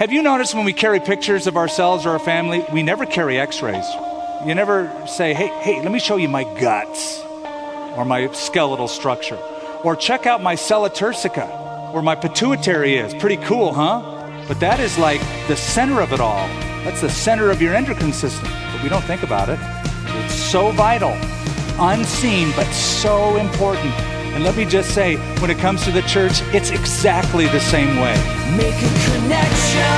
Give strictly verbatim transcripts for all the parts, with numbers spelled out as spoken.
Have you noticed when we carry pictures of ourselves or our family, we never carry x-rays? You never say, hey, hey, let me show you my guts or my skeletal structure. Or check out my sella turcica, where my pituitary is. Pretty cool, huh? But that is like the center of it all. That's the center of your endocrine system. But we don't think about it. It's so vital, unseen, but so important. And let me just say, when it comes to the church, it's exactly the same way. Make a connection.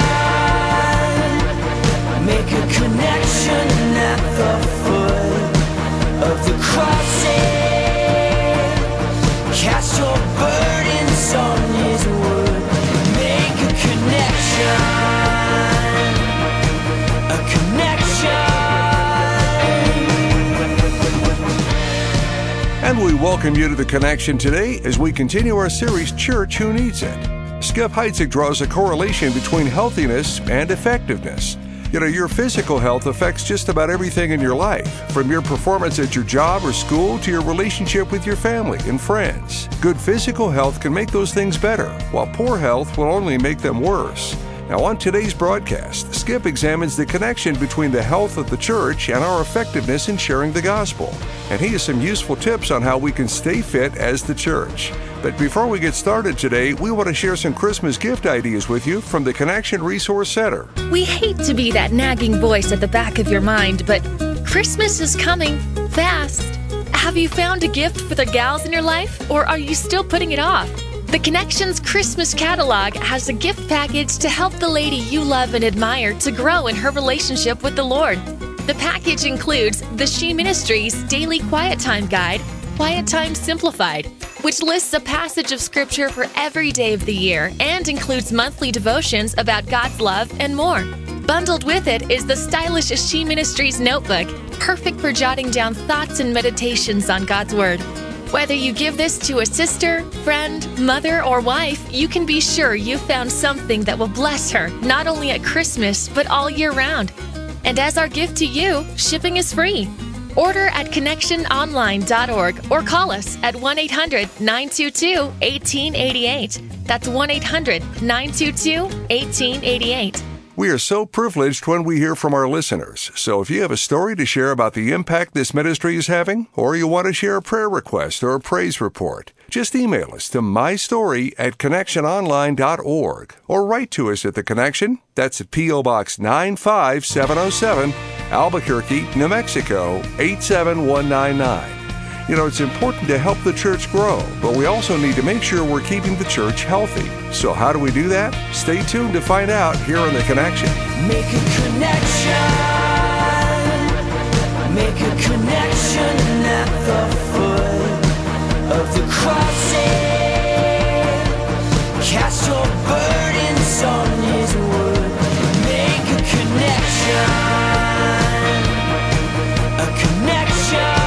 Make a connection at the foot of the cross. Cast your burdens on his wood. Make a connection. A connection. And we welcome you to The Connection today as we continue our series, Church Who Needs It. Skip Heitzig draws a correlation between healthiness and effectiveness. You know, your physical health affects just about everything in your life, from your performance at your job or school to your relationship with your family and friends. Good physical health can make those things better, while poor health will only make them worse. Now, on today's broadcast, Skip examines the connection between the health of the church and our effectiveness in sharing the gospel. And he has some useful tips on how we can stay fit as the church. But before we get started today, we want to share some Christmas gift ideas with you from the Connection Resource Center. We hate to be that nagging voice at the back of your mind, but Christmas is coming fast. Have you found a gift for the gals in your life, or are you still putting it off? The Connections Christmas Catalog has a gift package to help the lady you love and admire to grow in her relationship with the Lord. The package includes the She Ministries Daily Quiet Time Guide, Quiet Time Simplified, which lists a passage of Scripture for every day of the year and includes monthly devotions about God's love and more. Bundled with it is the stylish She Ministries Notebook, perfect for jotting down thoughts and meditations on God's Word. Whether you give this to a sister, friend, mother, or wife, you can be sure you found something that will bless her, not only at Christmas, but all year round. And as our gift to you, shipping is free. Order at connection online dot org or call us at one eight hundred nine two two one eight eight eight. That's one eight hundred nine two two one eight eight eight. We are so privileged when we hear from our listeners. So if you have a story to share about the impact this ministry is having, or you want to share a prayer request or a praise report, just email us to mystory at connection online dot org or write to us at The Connection. That's at P O Box nine five seven oh seven, Albuquerque, New Mexico, eight seven one nine nine. You know, it's important to help the church grow, but we also need to make sure we're keeping the church healthy. So how do we do that? Stay tuned to find out here on The Connection. Make a connection. Make a connection at the foot of the cross. Cast your burdens on his wood. Make a connection. A connection.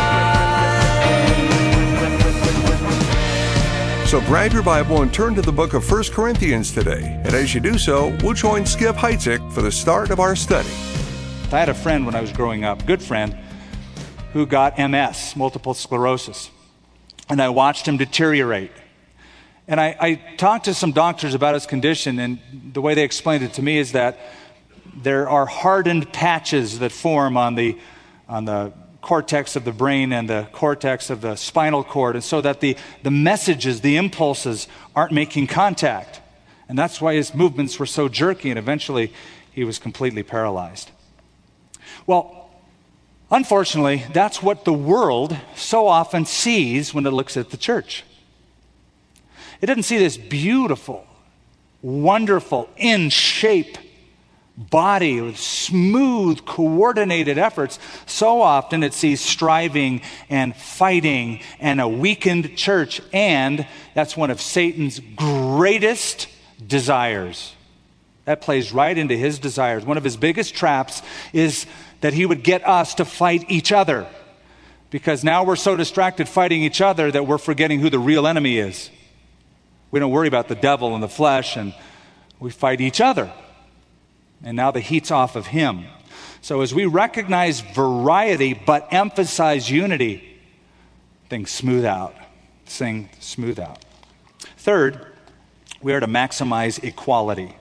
So grab your Bible and turn to the book of First Corinthians today. And as you do so, we'll join Skip Heitzig for the start of our study. I had a friend when I was growing up, good friend, who got M S, multiple sclerosis. And I watched him deteriorate. And I, I talked to some doctors about his condition, and the way they explained it to me is that there are hardened patches that form on the on the cortex of the brain and the cortex of the spinal cord, and so that the, the messages, the impulses aren't making contact. And that's why his movements were so jerky, and eventually he was completely paralyzed. Well, unfortunately, that's what the world so often sees when it looks at the church. It doesn't see this beautiful, wonderful, in shape body with smooth, coordinated efforts. So often it sees striving and fighting and a weakened church, and that's one of Satan's greatest desires. That plays right into his desires. One of his biggest traps is that he would get us to fight each other, because now we're so distracted fighting each other that we're forgetting who the real enemy is. We don't worry about the devil and the flesh, and we fight each other. And now the heat's off of him. So as we recognize variety but emphasize unity, things smooth out. Things smooth out. Third, we are to maximize equality.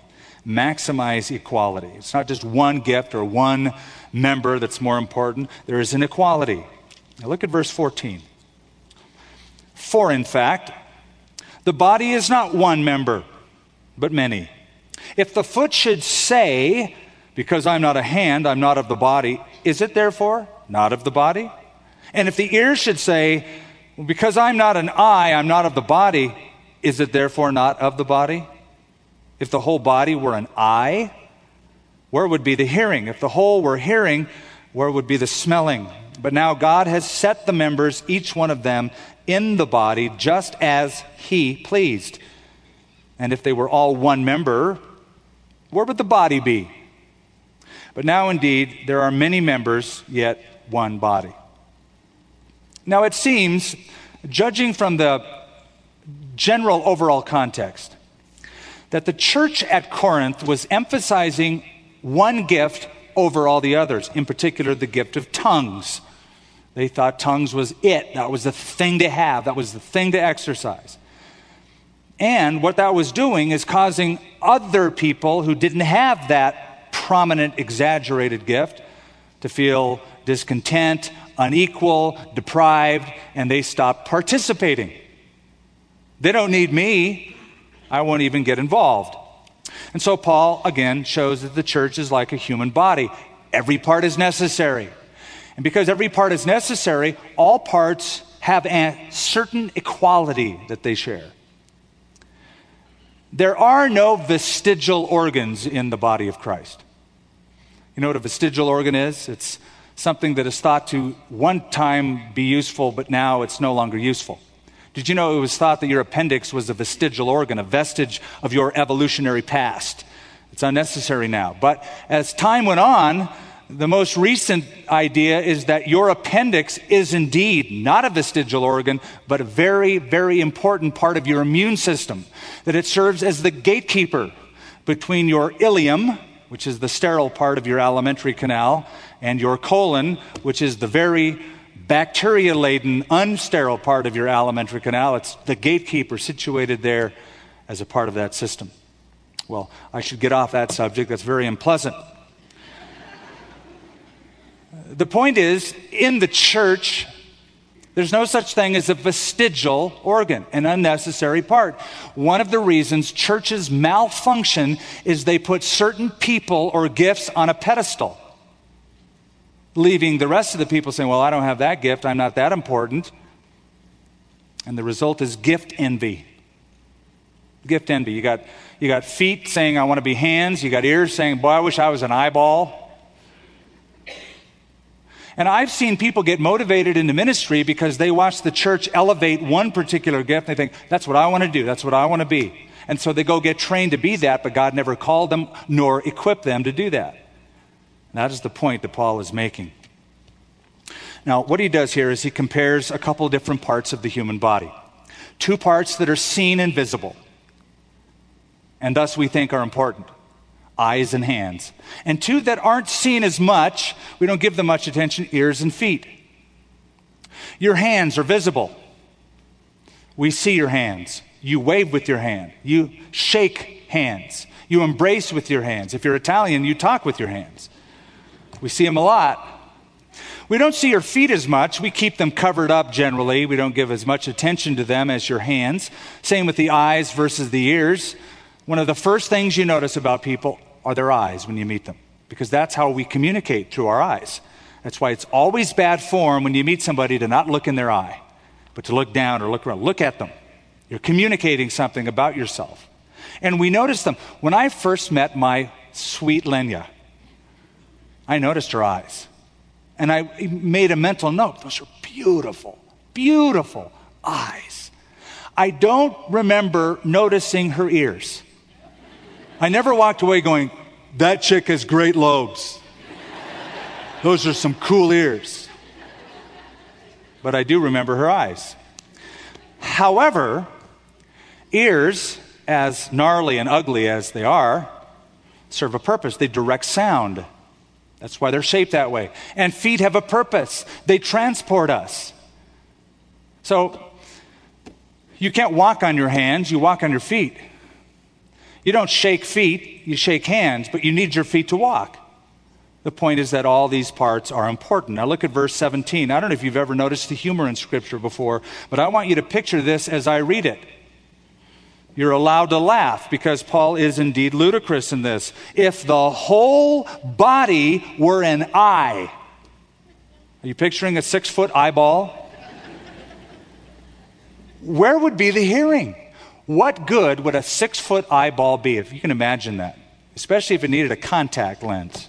maximize equality. It's not just one gift or one member that's more important. There is an equality. Now look at verse fourteen. For in fact, the body is not one member, but many. If the foot should say, because I'm not a hand, I'm not of the body, is it therefore not of the body? And if the ear should say, because I'm not an eye, I'm not of the body, is it therefore not of the body? If the whole body were an eye, where would be the hearing? If the whole were hearing, where would be the smelling? But now God has set the members, each one of them, in the body, just as he pleased. And if they were all one member, where would the body be? But now indeed, there are many members, yet one body. Now it seems, judging from the general overall context, that the church at Corinth was emphasizing one gift over all the others, in particular the gift of tongues. They thought tongues was it. That was the thing to have. That was the thing to exercise. And what that was doing is causing other people who didn't have that prominent, exaggerated gift to feel discontent, unequal, deprived, and they stopped participating. They don't need me. I won't even get involved. And so Paul, again, shows that the church is like a human body. Every part is necessary. And because every part is necessary, all parts have a certain equality that they share. There are no vestigial organs in the body of Christ. You know what a vestigial organ is? It's something that is thought to one time be useful, but now it's no longer useful. Did you know it was thought that your appendix was a vestigial organ, a vestige of your evolutionary past? It's unnecessary now. But as time went on, the most recent idea is that your appendix is indeed not a vestigial organ, but a very, very important part of your immune system. That it serves as the gatekeeper between your ileum, which is the sterile part of your alimentary canal, and your colon, which is the very bacteria-laden, unsterile part of your alimentary canal. It's the gatekeeper situated there as a part of that system. Well, I should get off that subject. That's very unpleasant. The point is, in the church, there's no such thing as a vestigial organ, an unnecessary part. One of the reasons churches malfunction is they put certain people or gifts on a pedestal, leaving the rest of the people saying, well, I don't have that gift, I'm not that important. And the result is gift envy. Gift envy. You got, you got feet saying, I want to be hands. You got ears saying, boy, I wish I was an eyeball. And I've seen people get motivated into ministry because they watch the church elevate one particular gift. And they think, that's what I want to do. That's what I want to be. And so they go get trained to be that, but God never called them nor equipped them to do that. That is the point that Paul is making. Now, what he does here is he compares a couple different parts of the human body. Two parts that are seen and visible, and thus we think are important. Eyes and hands. And two that aren't seen as much, we don't give them much attention, ears and feet. Your hands are visible. We see your hands. You wave with your hand. You shake hands. You embrace with your hands. If you're Italian, you talk with your hands. We see them a lot. We don't see your feet as much. We keep them covered up generally. We don't give as much attention to them as your hands. Same with the eyes versus the ears. One of the first things you notice about people are their eyes when you meet them, because that's how we communicate, through our eyes. That's why it's always bad form when you meet somebody to not look in their eye, but to look down or look around. Look at them. You're communicating something about yourself. And we notice them. When I first met my sweet Lenya, I noticed her eyes. And I made a mental note. Those are beautiful, beautiful eyes. I don't remember noticing her ears. I never walked away going, that chick has great lobes. Those are some cool ears. But I do remember her eyes. However, ears, as gnarly and ugly as they are, serve a purpose. They direct sound. That's why they're shaped that way. And feet have a purpose. They transport us. So you can't walk on your hands, you walk on your feet. You don't shake feet, you shake hands, but you need your feet to walk. The point is that all these parts are important. Now look at verse seventeen. I don't know if you've ever noticed the humor in Scripture before, but I want you to picture this as I read it. You're allowed to laugh because Paul is indeed ludicrous in this. If the whole body were an eye, are you picturing a six-foot eyeball? Where would be the hearing? What good would a six-foot eyeball be, if you can imagine that, especially if it needed a contact lens?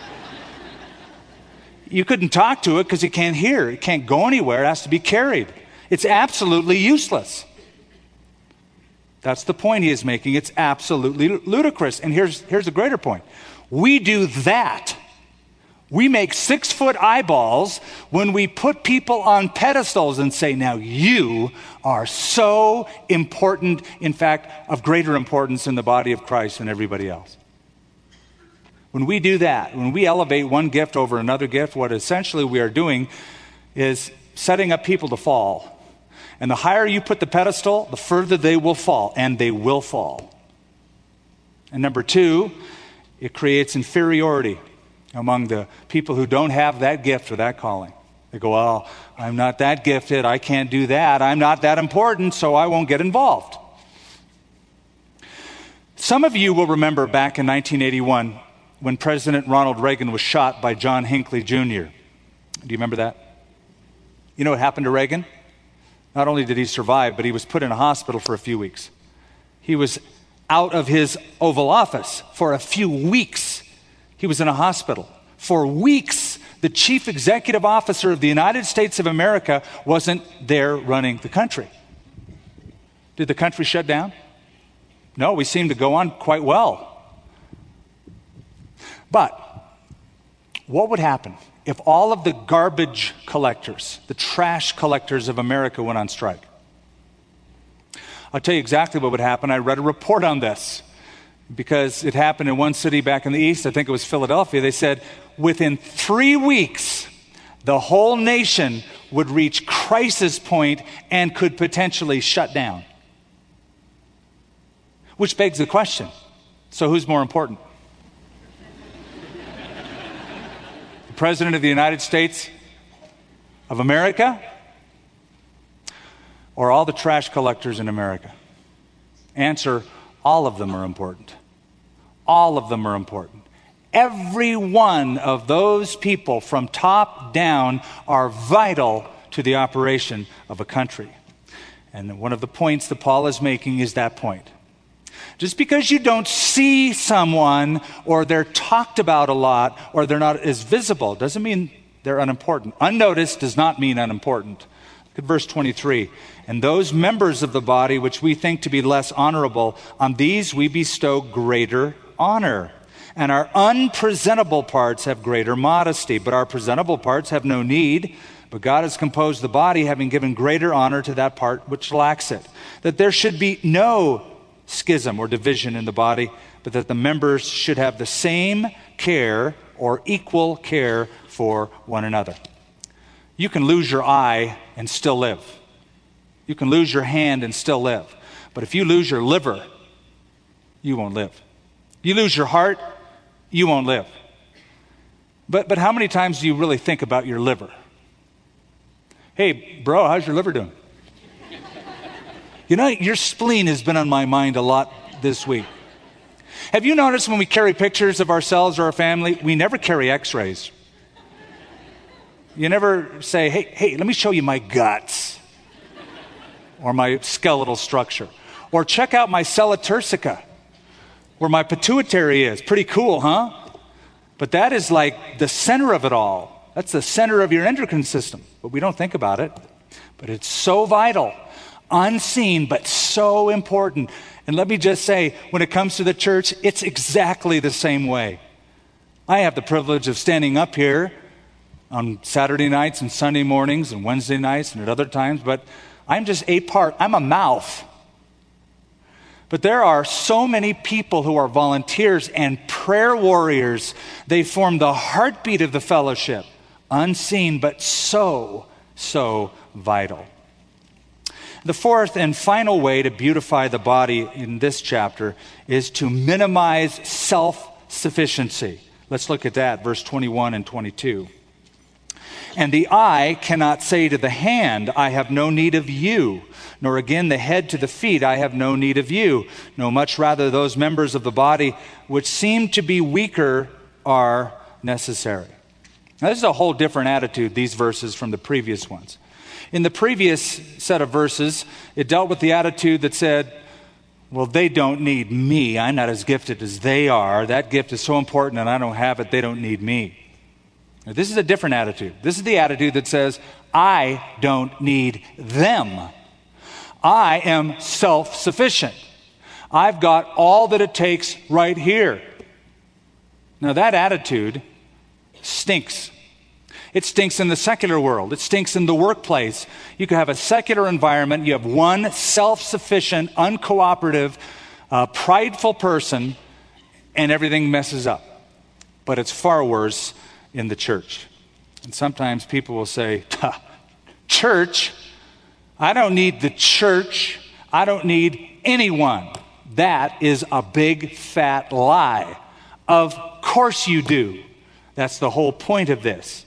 You couldn't talk to it because it can't hear. It can't go anywhere. It has to be carried. It's absolutely useless. That's the point he is making. It's absolutely ludicrous. And here's, here's a greater point. We do that. We make six-foot eyeballs when we put people on pedestals and say, now you are so important, in fact, of greater importance in the body of Christ than everybody else. When we do that, when we elevate one gift over another gift, what essentially we are doing is setting up people to fall. And the higher you put the pedestal, the further they will fall, and they will fall. And number two, it creates inferiority among the people who don't have that gift or that calling. They go, well, I'm not that gifted, I can't do that, I'm not that important, so I won't get involved. Some of you will remember back in nineteen eighty-one when President Ronald Reagan was shot by John Hinckley Junior Do you remember that? You know what happened to Reagan? Not only did he survive, but he was put in a hospital for a few weeks. He was out of his Oval Office for a few weeks. He was in a hospital. For weeks, the chief executive officer of the United States of America wasn't there running the country. Did the country shut down? No, we seemed to go on quite well. But what would happen if all of the garbage collectors, the trash collectors of America went on strike? I'll tell you exactly what would happen. I read a report on this because it happened in one city back in the east. I think it was Philadelphia. They said within three weeks, the whole nation would reach crisis point and could potentially shut down. Which begs the question, so who's more important? The President of the United States of America or all the trash collectors in America? Answer, all of them are important. All of them are important. Every one of those people from top down are vital to the operation of a country. And one of the points that Paul is making is that point. Just because you don't see someone or they're talked about a lot or they're not as visible doesn't mean they're unimportant. Unnoticed does not mean unimportant. Look at verse twenty-three. And those members of the body which we think to be less honorable, on these we bestow greater honor. And our unpresentable parts have greater modesty, but our presentable parts have no need. But God has composed the body, having given greater honor to that part which lacks it. That there should be no schism or division in the body, but that the members should have the same care or equal care for one another. You can lose your eye and still live. You can lose your hand and still live. But if you lose your liver, you won't live. You lose your heart, you won't live. But but how many times do you really think about your liver? Hey, bro, how's your liver doing? You know, your spleen has been on my mind a lot this week. Have you noticed when we carry pictures of ourselves or our family, we never carry x-rays? You never say, hey, hey, let me show you my guts or my skeletal structure. Or check out my sella turcica, where my pituitary is. Pretty cool, huh? But that is like the center of it all. That's the center of your endocrine system. But we don't think about it. But it's so vital, unseen, but so important. And let me just say, when it comes to the church, it's exactly the same way. I have the privilege of standing up here on Saturday nights and Sunday mornings and Wednesday nights and at other times, but I'm just a part. I'm a mouth. But there are so many people who are volunteers and prayer warriors. They form the heartbeat of the fellowship. Unseen, but so, so vital. The fourth and final way to beautify the body in this chapter is to minimize self-sufficiency. Let's look at that, verse twenty-one and twenty-two. And the eye cannot say to the hand, I have no need of you, nor again the head to the feet, I have no need of you. No, much rather those members of the body which seem to be weaker are necessary. Now, this is a whole different attitude, these verses, from the previous ones. In the previous set of verses, it dealt with the attitude that said, well, they don't need me. I'm not as gifted as they are. That gift is so important and I don't have it. They don't need me. Now, this is a different attitude. This is the attitude that says, I don't need them. I am self-sufficient. I've got all that it takes right here. Now, that attitude stinks. It stinks in the secular world. It stinks in the workplace. You could have a secular environment. You have one self-sufficient, uncooperative, uh, prideful person, and everything messes up. But it's far worse in the church. And sometimes people will say, church? I don't need the church. I don't need anyone. That is a big, fat lie. Of course you do. That's the whole point of this.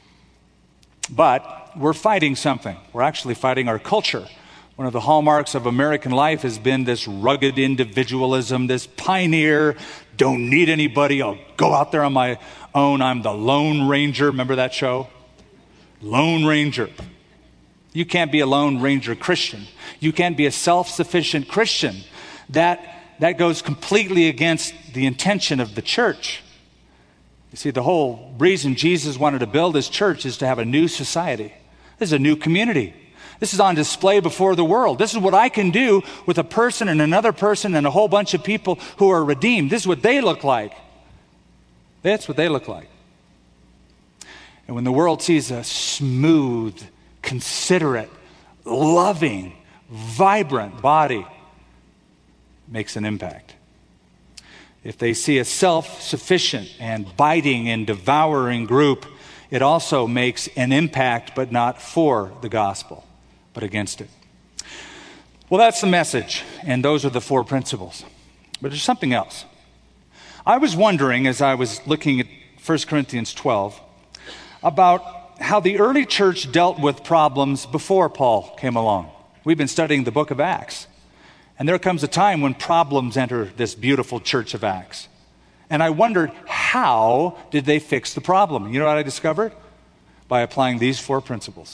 But we're fighting something. We're actually fighting our culture. One of the hallmarks of American life has been this rugged individualism, this pioneer, don't need anybody, I'll go out there on my own, I'm the Lone Ranger. Remember that show? Lone Ranger. You can't be a Lone Ranger Christian. You can't be a self-sufficient Christian. That, that goes completely against the intention of the church. You see, the whole reason Jesus wanted to build his church is to have a new society. This is a new community. This is on display before the world. This is what I can do with a person and another person and a whole bunch of people who are redeemed. This is what they look like. That's what they look like. And when the world sees a smooth, considerate, loving, vibrant body, it makes an impact. If they see a self-sufficient and biting and devouring group, it also makes an impact, but not for the gospel, but against it. Well, that's the message, and those are the four principles. But there's something else. I was wondering, as I was looking at First Corinthians twelve, about how the early church dealt with problems before Paul came along. We've been studying the book of Acts. And there comes a time when problems enter this beautiful church of Acts. And I wondered, how did they fix the problem? You know what I discovered? By applying these four principles.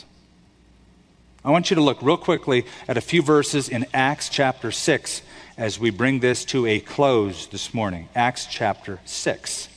I want you to look real quickly at a few verses in Acts chapter six as we bring this to a close this morning. Acts chapter six.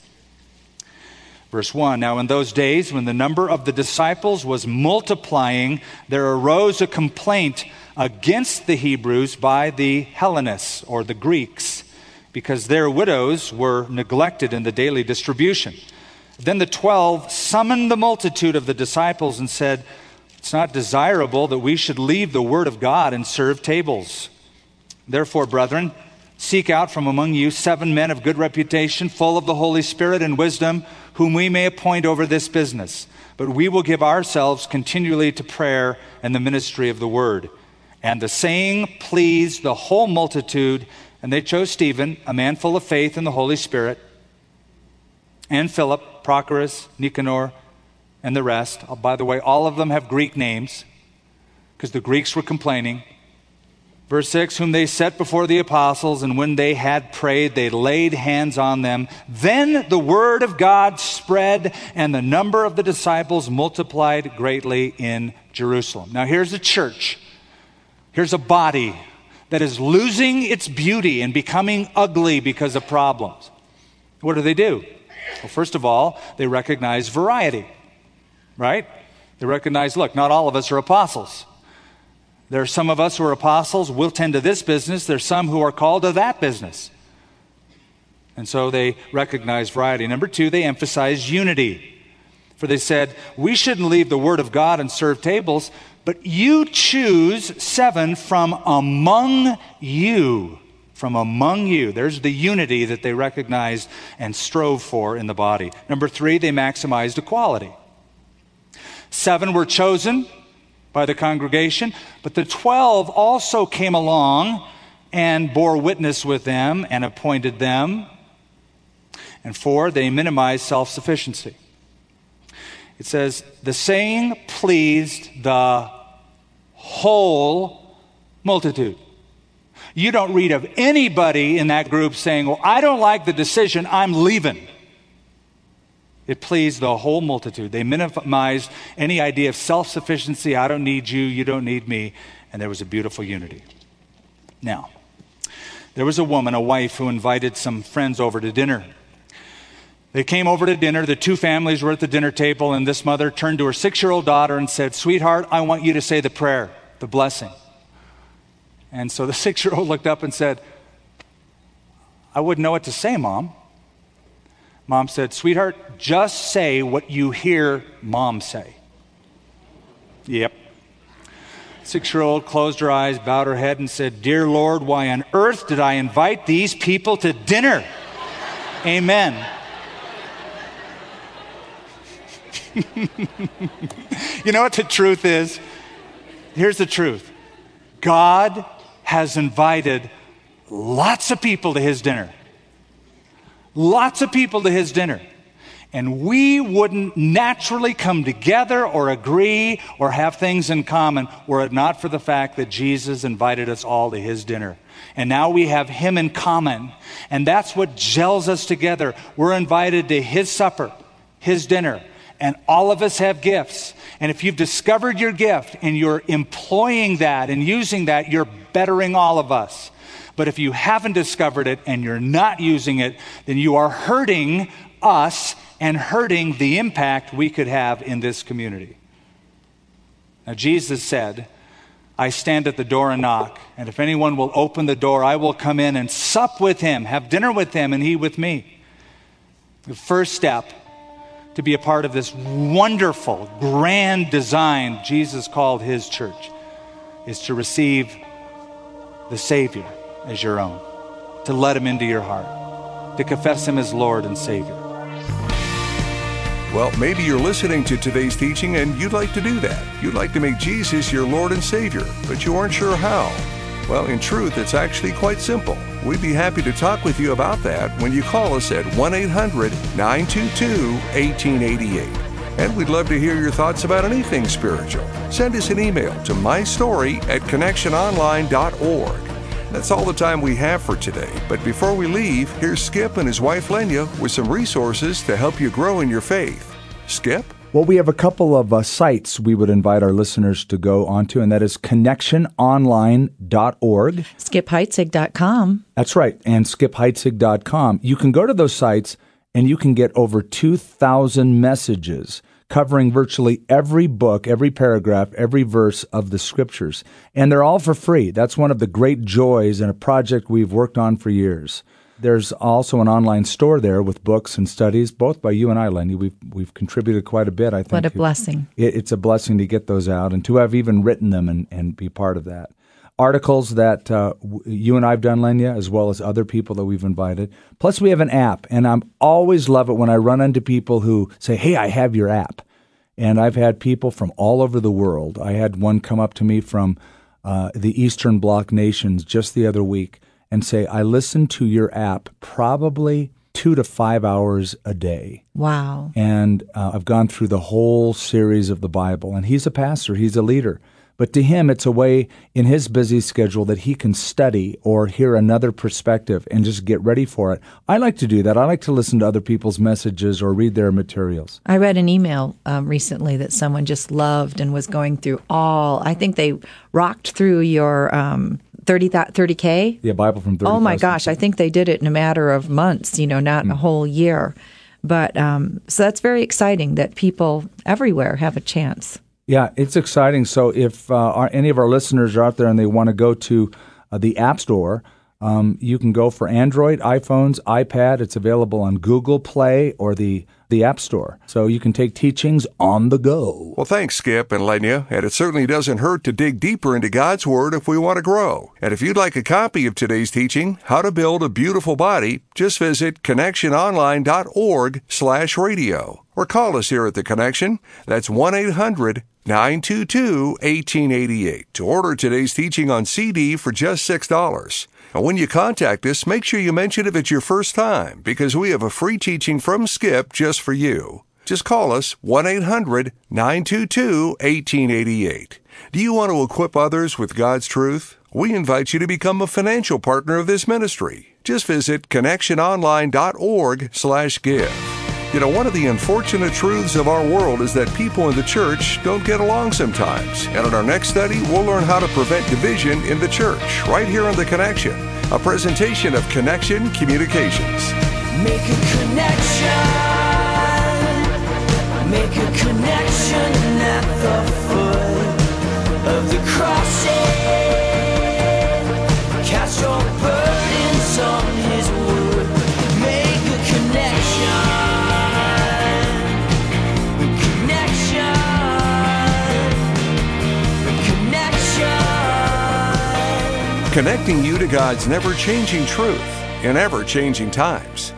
Verse one, now in those days when the number of the disciples was multiplying, there arose a complaint against the Hebrews by the Hellenists, or the Greeks, because their widows were neglected in the daily distribution. Then the twelve summoned the multitude of the disciples and said, it's not desirable that we should leave the word of God and serve tables. Therefore, brethren, seek out from among you seven men of good reputation, full of the Holy Spirit and wisdom, whom we may appoint over this business. But we will give ourselves continually to prayer and the ministry of the word. And the saying pleased the whole multitude, and they chose Stephen, a man full of faith in the Holy Spirit, and Philip, Prochorus, Nicanor, and the rest. Oh, by the way, all of them have Greek names, because the Greeks were complaining. Verse six, whom they set before the apostles, and when they had prayed, they laid hands on them. Then the word of God spread, and the number of the disciples multiplied greatly in Jerusalem. Now here's a church. Here's a body that is losing its beauty and becoming ugly because of problems. What do they do? Well, first of all, they recognize variety, right? They recognize, look, not all of us are apostles. There are some of us who are apostles, we'll tend to this business. There's some who are called to that business. And so they recognize variety. Number two, they emphasize unity. For they said, we shouldn't leave the word of God and serve tables, but you choose seven from among you. From among you. There's the unity that they recognized and strove for in the body. Number three, they maximized equality. Seven were chosen, by the congregation. But the twelve also came along and bore witness with them and appointed them. And four, they minimized self-sufficiency. It says, the saying pleased the whole multitude. You don't read of anybody in that group saying, well, I don't like the decision, I'm leaving. It pleased the whole multitude. They minimized any idea of self-sufficiency. I don't need you, you don't need me. And there was a beautiful unity. Now, there was a woman, a wife, who invited some friends over to dinner. They came over to dinner. The two families were at the dinner table, and this mother turned to her six-year-old daughter and said, sweetheart, I want you to say the prayer, the blessing. And so the six-year-old looked up and said, I wouldn't know what to say, Mom. Mom said, sweetheart, just say what you hear Mom say. Yep. Six-year-old closed her eyes, bowed her head, and said, Dear Lord, why on earth did I invite these people to dinner? Amen. You know what the truth is? Here's the truth. God has invited lots of people to his dinner. Lots of people to his dinner. And we wouldn't naturally come together or agree or have things in common were it not for the fact that Jesus invited us all to his dinner. And now we have him in common. And that's what gels us together. We're invited to his supper, his dinner. And all of us have gifts. And if you've discovered your gift and you're employing that and using that, you're bettering all of us. But if you haven't discovered it and you're not using it, then you are hurting us and hurting the impact we could have in this community. Now, Jesus said, I stand at the door and knock, and if anyone will open the door, I will come in and sup with him, have dinner with him, and he with me. The first step to be a part of this wonderful, grand design Jesus called his church is to receive the Savior as your own, to let him into your heart, to confess him as Lord and Savior. Well, maybe you're listening to today's teaching and you'd like to do that. You'd like to make Jesus your Lord and Savior, but you aren't sure how. Well, in truth, it's actually quite simple. We'd be happy to talk with you about that when you call us at one eight hundred nine two two one eight eight eight. And we'd love to hear your thoughts about anything spiritual. Send us an email to mystory at connection online dot org. That's all the time we have for today. But before we leave, here's Skip and his wife Lenya with some resources to help you grow in your faith. Skip? Well, we have a couple of uh, sites we would invite our listeners to go onto, and that is connection online dot org. skip heitzig dot com. That's right, and skip heitzig dot com. You can go to those sites, and you can get over two thousand messages covering virtually every book, every paragraph, every verse of the Scriptures. And they're all for free. That's one of the great joys in a project we've worked on for years. There's also an online store there with books and studies, both by you and I, Lenny. We've we've contributed quite a bit, I think. What a blessing. It, it's a blessing to get those out and to have even written them and, and be part of that. Articles that uh, w- you and I have done, Lenya, as well as other people that we've invited. Plus, we have an app, and I always love it when I run into people who say, hey, I have your app. And I've had people from all over the world. I had one come up to me from uh, the Eastern Bloc nations just the other week and say, I listen to your app probably two to five hours a day. Wow. And uh, I've gone through the whole series of the Bible. And he's a pastor. He's a leader. But to him, it's a way in his busy schedule that he can study or hear another perspective and just get ready for it. I like to do that. I like to listen to other people's messages or read their materials. I read an email um, recently that someone just loved and was going through all, I think they rocked through your um, thirty, thirty K. Yeah, Bible from thirty. Oh my gosh, I think they did it in a matter of months, you know, not mm. a whole year. But um, so that's very exciting that people everywhere have a chance. Yeah, it's exciting. So if uh, our, any of our listeners are out there and they want to go to uh, the App Store, Um, you can go for Android, iPhones, iPad. It's available on Google Play or the, the App Store. So you can take teachings on the go. Well, thanks, Skip and Lenya. And it certainly doesn't hurt to dig deeper into God's Word if we want to grow. And if you'd like a copy of today's teaching, How to Build a Beautiful Body, just visit connectiononline.org slash radio. Or call us here at The Connection. That's one eight hundred nine two two one eight eight eight to order today's teaching on C D for just six dollars. And when you contact us, make sure you mention if it's your first time, because we have a free teaching from Skip just for you. Just call us one eight hundred nine two two one eight eight eight. Do you want to equip others with God's truth? We invite you to become a financial partner of this ministry. Just visit connectiononline.org slash give. You know, one of the unfortunate truths of our world is that people in the church don't get along sometimes. And in our next study, we'll learn how to prevent division in the church, right here on The Connection, a presentation of Connection Communications. Make a connection. Make a connection at the foot of the cross. Cast your burdens on His wood. Make a connection. Connecting you to God's never-changing truth in ever-changing times.